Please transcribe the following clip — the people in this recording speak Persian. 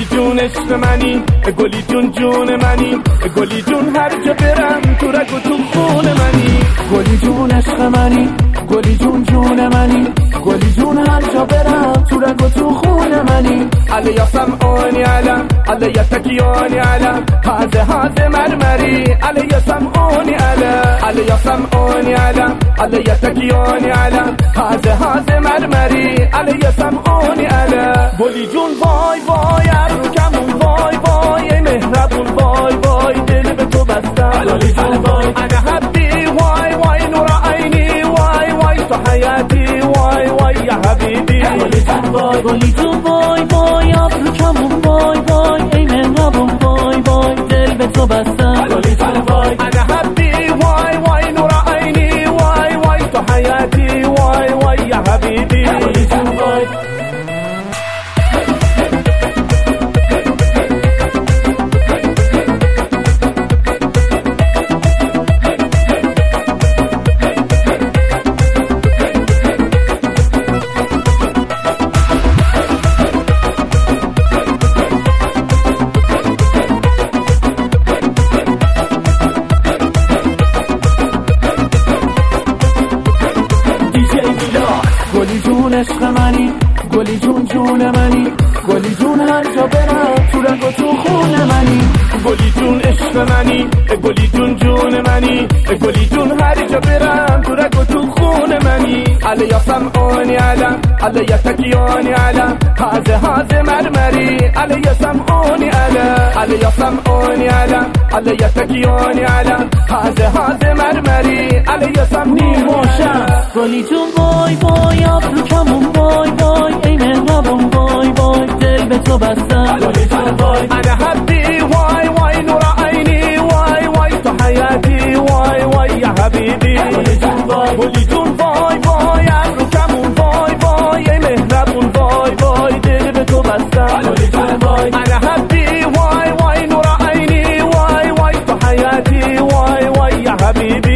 جون عشق منی، گلی جون جون منی، گلی جون هر جا برم تو رگ و تو خون منی. گلی جون عشق منی، گلی جون جون منی، گلی جون هر جا برم تو رگ و تو خون منی. علی یا سمعونی علم، علی یا تکیانی علم، هذا مرمری. علی یا سمعونی علم، علی یا سمعونی علم، علی یا تکیانی علم، هذا مرمری. علی یا سمعونی علم. گلی جون وای وای ارکمون وای وای مهربون وای وای دل به تو بستم. علی جون وای انا حبی وای وای نور عینی وای وای تو حیاتی وای وای یا حبیبی. گلی جون وای گلی جون وای وای ابروکمون وای وای ای مهربون وای وای دل به تو بستم. علی جون وای انا حبی وای وای نور عینی وای وای تو حیاتی وای وای یا حبیبی. گلی جون وای گلی جون عشق منی، گلی جون جون منی، گلی جون هر جا برم تو رگ و تو خون منی. گلی جون عشق منی، گلی جون جون منی، گلی جون هر جا برم تو رگ و تو خون منی. علی یا سمعونی علم، علی یا تکیانی علم، هذا مرمری. علی یا سمعونی علم، علی یا سمعونی علم، علی یا تکیانی علم، هذا مرمری. علی یا سمعونی باشم گلی جون وای وای ابروکمون وای وای ای مهربون وای وای دل به تو بستم. علی جون وای انا حبی وای وای نور عینی وای وای تو حیاتی وای وای یا حبیبی. گلی جون وای گلی جون وای وای ابروکمون وای وای ای مهربون وای وای دل به تو بستم. گلی جون وای انا حبی وای وای نور عینی وای وای تو حیاتی وای وای یا حبیبی.